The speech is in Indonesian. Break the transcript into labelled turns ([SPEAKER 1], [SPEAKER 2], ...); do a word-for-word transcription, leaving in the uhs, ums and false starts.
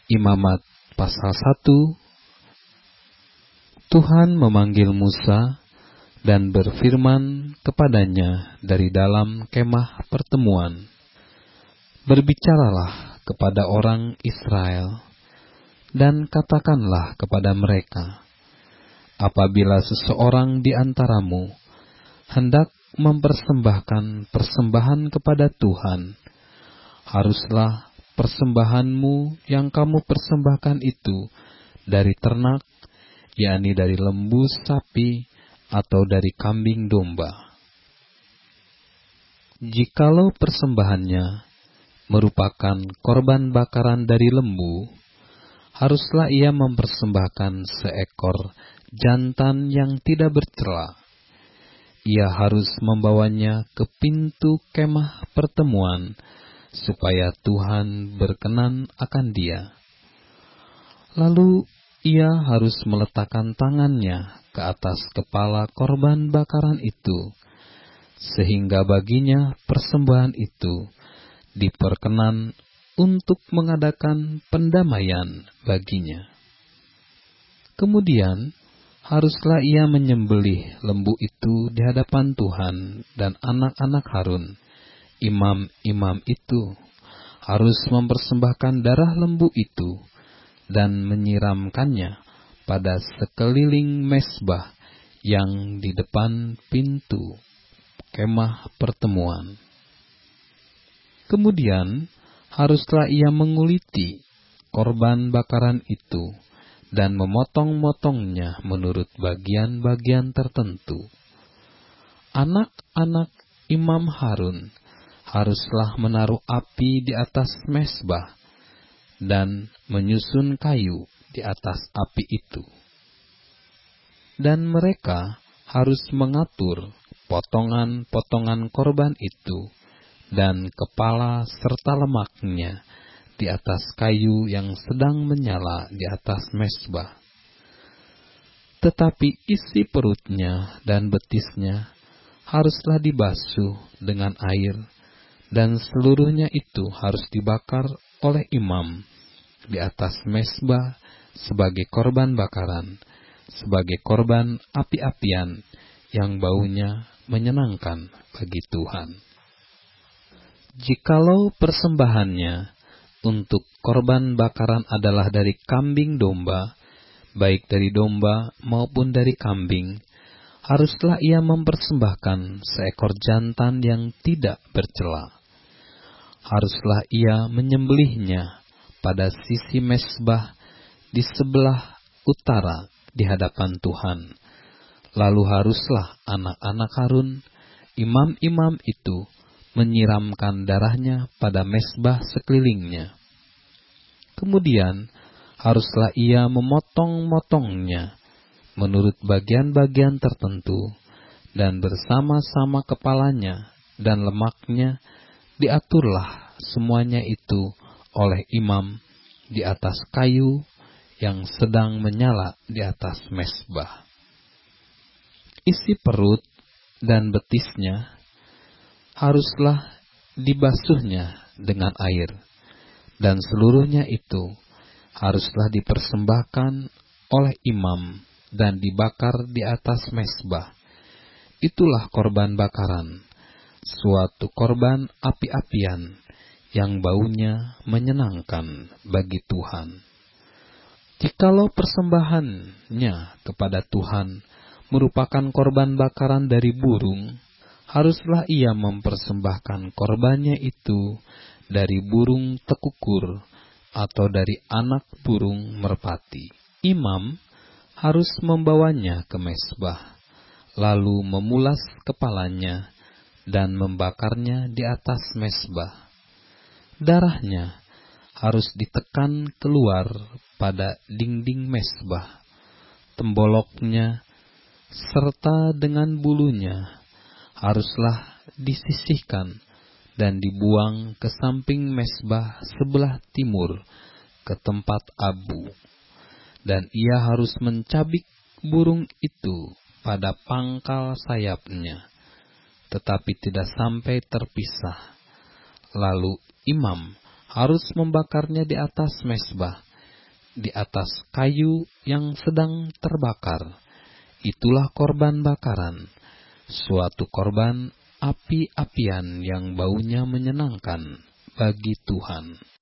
[SPEAKER 1] Imamat pasal satu. Tuhan memanggil Musa dan berfirman kepadanya dari dalam kemah pertemuan. Berbicaralah kepada orang Israel dan katakanlah kepada mereka, apabila seseorang di antaramu hendak mempersembahkan persembahan kepada Tuhan, haruslah persembahanmu yang kamu persembahkan itu dari ternak, yakni dari lembu sapi atau dari kambing domba. Jikalau persembahannya merupakan korban bakaran dari lembu, haruslah ia mempersembahkan seekor jantan yang tidak bercela. Ia harus membawanya ke pintu kemah pertemuan, supaya Tuhan berkenan akan dia. Lalu ia harus meletakkan tangannya ke atas kepala korban bakaran itu, sehingga baginya persembahan itu diperkenan untuk mengadakan pendamaian baginya. Kemudian haruslah ia menyembelih lembu itu di hadapan Tuhan, dan anak-anak Harun, imam-imam itu, harus mempersembahkan darah lembu itu dan menyiramkannya pada sekeliling mezbah yang di depan pintu kemah pertemuan. Kemudian haruslah ia menguliti korban bakaran itu dan memotong-motongnya menurut bagian-bagian tertentu. Anak-anak imam Harun haruslah menaruh api di atas mezbah dan menyusun kayu di atas api itu. Dan mereka harus mengatur potongan-potongan korban itu dan kepala serta lemaknya di atas kayu yang sedang menyala di atas mezbah. Tetapi isi perutnya dan betisnya haruslah dibasuh dengan air, dan seluruhnya itu harus dibakar oleh imam di atas mezbah sebagai korban bakaran, sebagai korban api-apian yang baunya menyenangkan bagi Tuhan. Jikalau persembahannya untuk korban bakaran adalah dari kambing domba, baik dari domba maupun dari kambing, haruslah ia mempersembahkan seekor jantan yang tidak bercela. Haruslah ia menyembelihnya pada sisi mezbah di sebelah utara di hadapan Tuhan. Lalu haruslah anak-anak Harun, imam-imam itu, menyiramkan darahnya pada mezbah sekelilingnya. Kemudian haruslah ia memotong-motongnya menurut bagian-bagian tertentu, dan bersama-sama kepalanya dan lemaknya diaturlah semuanya itu oleh imam di atas kayu yang sedang menyala di atas mezbah. Isi perut dan betisnya haruslah dibasuhnya dengan air, dan seluruhnya itu haruslah dipersembahkan oleh imam dan dibakar di atas mezbah. Itulah korban bakaran, suatu korban api-apian yang baunya menyenangkan bagi Tuhan. Jikalau persembahannya kepada Tuhan merupakan korban bakaran dari burung, haruslah ia mempersembahkan korbannya itu dari burung tekukur atau dari anak burung merpati. Imam harus membawanya ke mezbah, lalu memulas kepalanya dan membakarnya di atas mezbah. Darahnya harus ditekan keluar pada dinding mezbah, temboloknya serta dengan bulunya haruslah disisihkan dan dibuang ke samping mezbah sebelah timur ke tempat abu. Dan ia harus mencabik burung itu pada pangkal sayapnya, tetapi tidak sampai terpisah. Lalu imam harus membakarnya di atas mezbah di atas kayu yang sedang terbakar. Itulah korban bakaran, suatu korban api-apian yang baunya menyenangkan bagi Tuhan.